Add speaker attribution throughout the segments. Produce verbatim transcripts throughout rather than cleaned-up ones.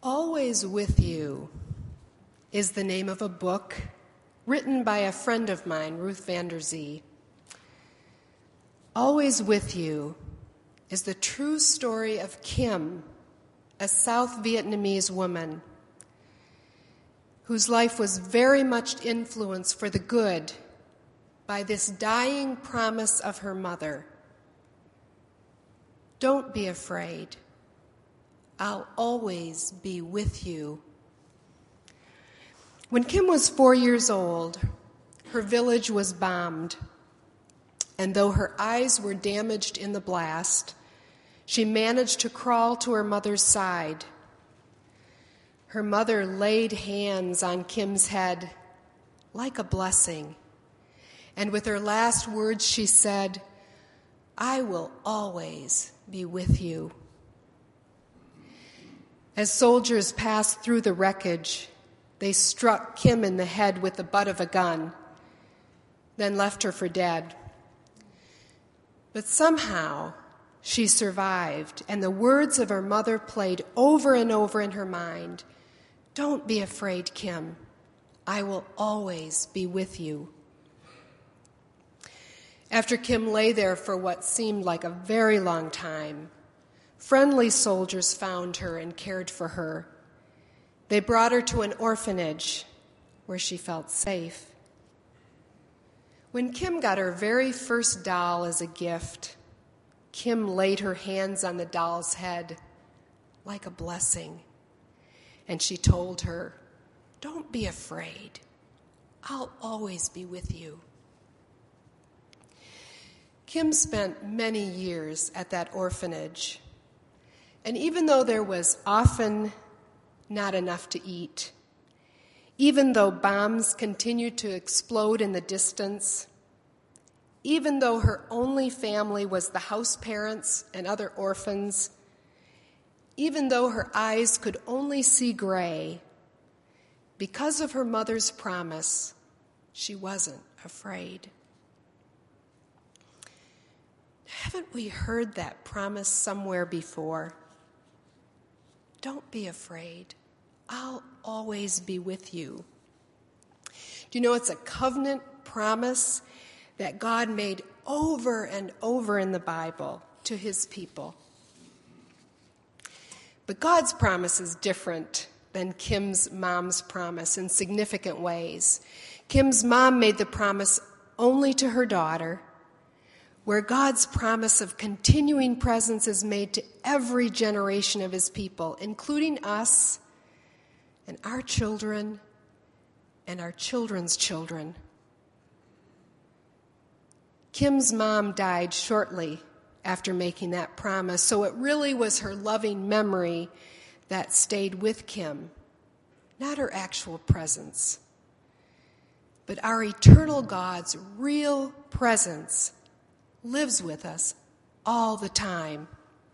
Speaker 1: Always With You is the name of a book written by a friend of mine, Ruth Vander Zee. Always With You is the true story of Kim, a South Vietnamese woman whose life was very much influenced for the good by this dying promise of her mother. Don't be afraid. I'll always be with you. When Kim was four years old, her village was bombed, and though her eyes were damaged in the blast, she managed to crawl to her mother's side. Her mother laid hands on Kim's head like a blessing, and with her last words she said, "I will always be with you." As soldiers passed through the wreckage, they struck Kim in the head with the butt of a gun, then left her for dead. But somehow she survived, and the words of her mother played over and over in her mind. "Don't be afraid, Kim. I will always be with you." After Kim lay there for what seemed like a very long time, friendly soldiers found her and cared for her. They brought her to an orphanage where she felt safe. When Kim got her very first doll as a gift, Kim laid her hands on the doll's head like a blessing, and she told her, "Don't be afraid. I'll always be with you." Kim spent many years at that orphanage. And even though there was often not enough to eat, even though bombs continued to explode in the distance, even though her only family was the house parents and other orphans, even though her eyes could only see gray, because of her mother's promise, she wasn't afraid. Haven't we heard that promise somewhere before? Don't be afraid. I'll always be with you. Do you know it's a covenant promise that God made over and over in the Bible to his people? But God's promise is different than Kim's mom's promise in significant ways. Kim's mom made the promise only to her daughter, where God's promise of continuing presence is made to every generation of his people, including us and our children and our children's children. Kim's mom died shortly after making that promise, so it really was her loving memory that stayed with Kim, not her actual presence, but our eternal God's real presence lives with us all the time.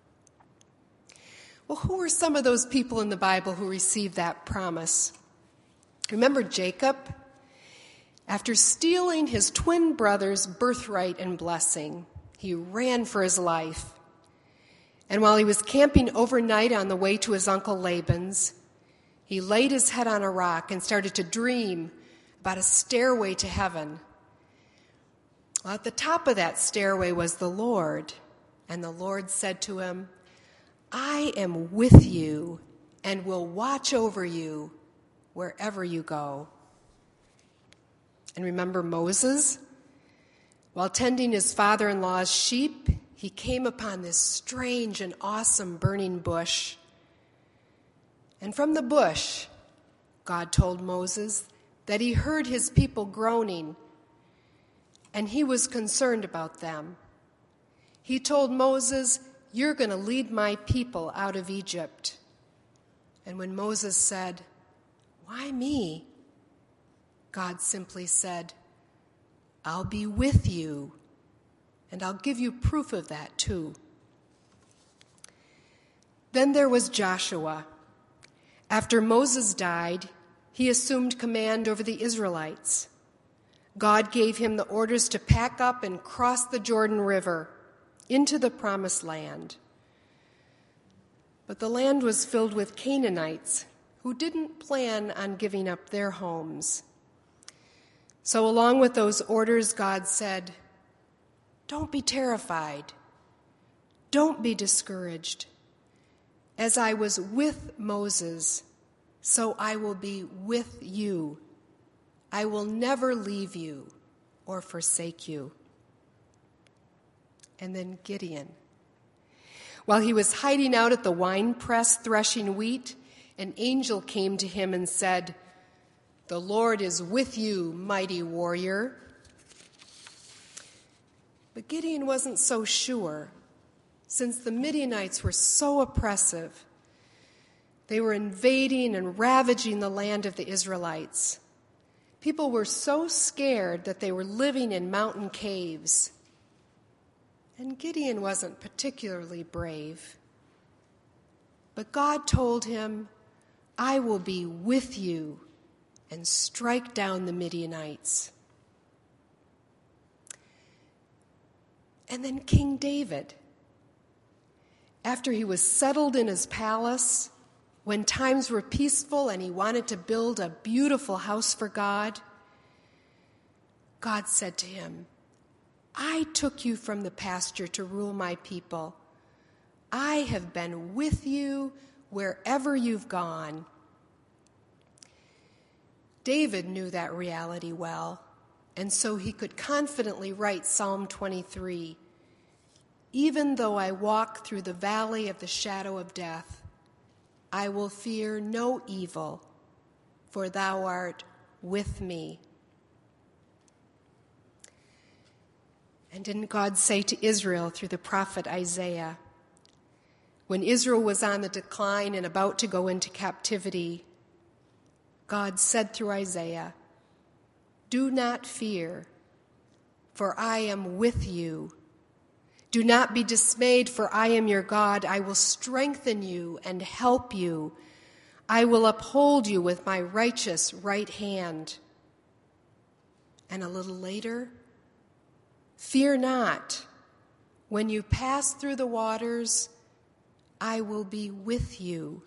Speaker 1: Well, who were some of those people in the Bible who received that promise? Remember Jacob? After stealing his twin brother's birthright and blessing, he ran for his life. And while he was camping overnight on the way to his uncle Laban's, he laid his head on a rock and started to dream about a stairway to heaven. Well, at the top of that stairway was the Lord, and the Lord said to him, "I am with you and will watch over you wherever you go." And remember Moses? While tending his father-in-law's sheep, he came upon this strange and awesome burning bush. And from the bush, God told Moses that he heard his people groaning, and he was concerned about them. He told Moses, "You're going to lead my people out of Egypt." And when Moses said, "Why me?" God simply said, "I'll be with you, and I'll give you proof of that too." Then there was Joshua. After Moses died, he assumed command over the Israelites. God gave him the orders to pack up and cross the Jordan River into the promised land. But the land was filled with Canaanites who didn't plan on giving up their homes. So along with those orders, God said, "Don't be terrified. Don't be discouraged. As I was with Moses, so I will be with you. I will never leave you or forsake you." And then Gideon. While he was hiding out at the winepress threshing wheat, an angel came to him and said, "The Lord is with you, mighty warrior." But Gideon wasn't so sure, since the Midianites were so oppressive. They were invading and ravaging the land of the Israelites. People were so scared that they were living in mountain caves. And Gideon wasn't particularly brave. But God told him, "I will be with you and strike down the Midianites." And then King David, after he was settled in his palace, when times were peaceful and he wanted to build a beautiful house for God, God said to him, "I took you from the pasture to rule my people. I have been with you wherever you've gone." David knew that reality well, and so he could confidently write Psalm twenty-three, "Even though I walk through the valley of the shadow of death, I will fear no evil, for thou art with me." And didn't God say to Israel through the prophet Isaiah, when Israel was on the decline and about to go into captivity, God said through Isaiah, "Do not fear, for I am with you. Do not be dismayed, for I am your God. I will strengthen you and help you. I will uphold you with my righteous right hand." And a little later, "Fear not. When you pass through the waters, I will be with you."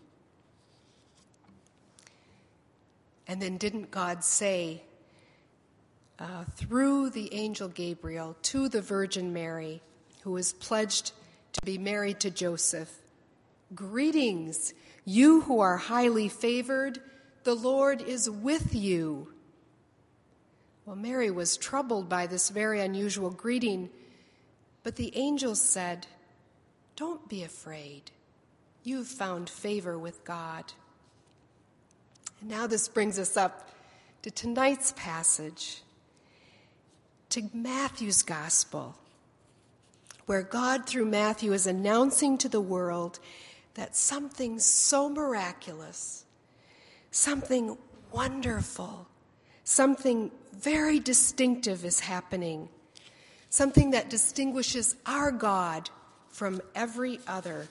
Speaker 1: And then didn't God say uh, through the angel Gabriel to the Virgin Mary, who was pledged to be married to Joseph, "Greetings, you who are highly favored, the Lord is with you." Well, Mary was troubled by this very unusual greeting, but the angel said, "Don't be afraid. You've found favor with God." And now this brings us up to tonight's passage, to Matthew's gospel, where God through Matthew is announcing to the world that something so miraculous, something wonderful, something very distinctive is happening, something that distinguishes our God from every other.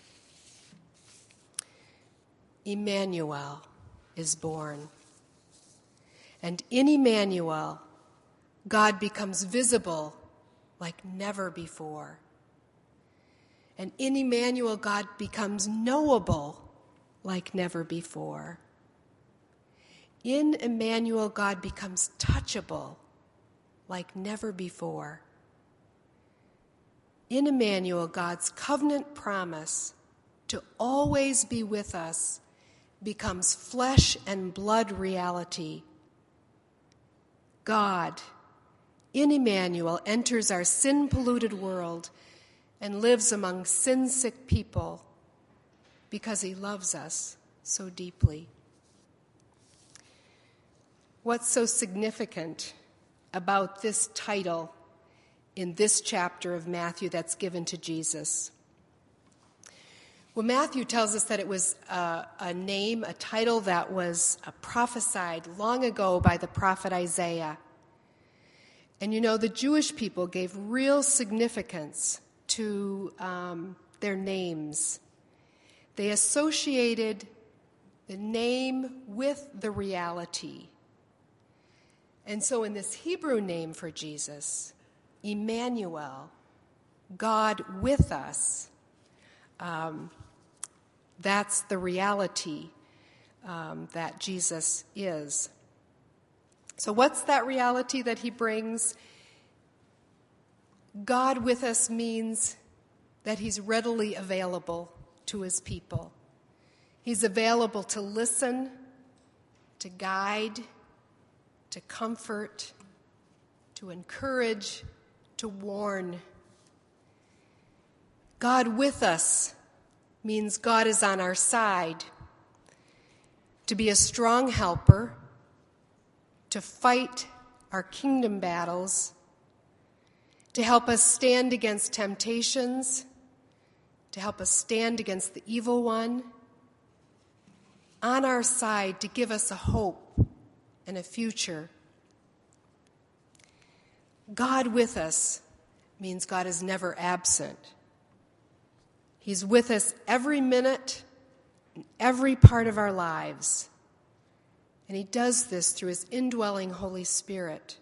Speaker 1: Emmanuel is born. And in Emmanuel, God becomes visible like never before. And in Emmanuel, God becomes knowable like never before. In Emmanuel, God becomes touchable like never before. In Emmanuel, God's covenant promise to always be with us becomes flesh and blood reality. God, in Emmanuel, enters our sin-polluted world and lives among sin-sick people because he loves us so deeply. What's so significant about this title in this chapter of Matthew that's given to Jesus? Well, Matthew tells us that it was a, a name, a title that was uh, prophesied long ago by the prophet Isaiah. And you know, the Jewish people gave real significance to um, their names. They associated the name with the reality. And so in this Hebrew name for Jesus, Emmanuel, God with us, um, That's the reality um, that Jesus is. So what's that reality that he brings? God with us means that he's readily available to his people. He's available to listen, to guide, to comfort, to encourage, to warn. God with us means God is on our side, to be a strong helper, to fight our kingdom battles, to help us stand against temptations, to help us stand against the evil one, on our side to give us a hope and a future. God with us means God is never absent. He's with us every minute, in every part of our lives. And he does this through his indwelling Holy Spirit.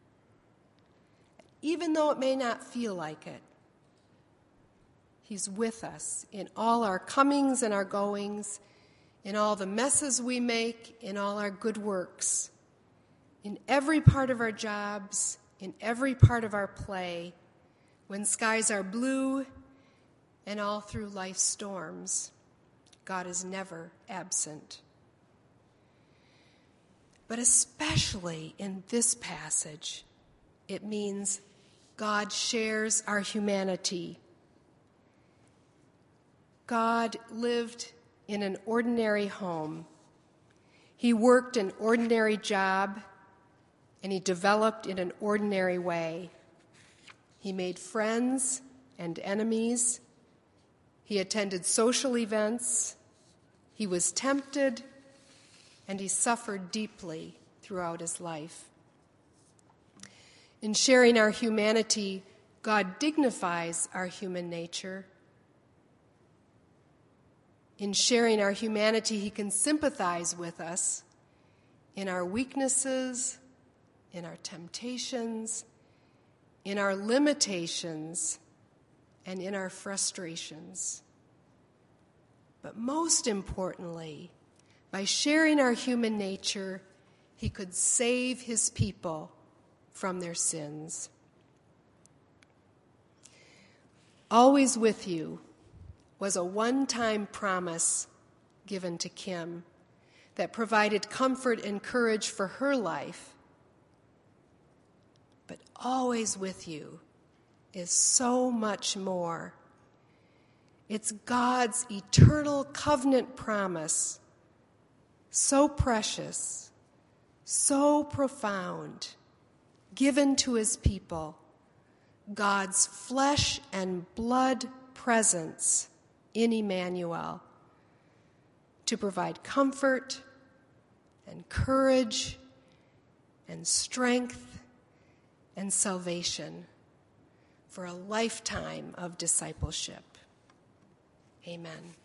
Speaker 1: Even though it may not feel like it, he's with us in all our comings and our goings, in all the messes we make, in all our good works, in every part of our jobs, in every part of our play, when skies are blue, and all through life's storms. God is never absent. But especially in this passage, it means God shares our humanity. God lived in an ordinary home. He worked an ordinary job, and he developed in an ordinary way. He made friends and enemies. He attended social events. He was tempted, and he suffered deeply throughout his life. In sharing our humanity, God dignifies our human nature. In sharing our humanity, he can sympathize with us in our weaknesses, in our temptations, in our limitations, and in our frustrations. But most importantly, by sharing our human nature, he could save his people from their sins. Always with you was a one-time promise given to Kim that provided comfort and courage for her life. But always with you is so much more. It's God's eternal covenant promise, so precious, so profound, given to his people, God's flesh and blood presence in Emmanuel, to provide comfort and courage and strength and salvation for a lifetime of discipleship. Amen.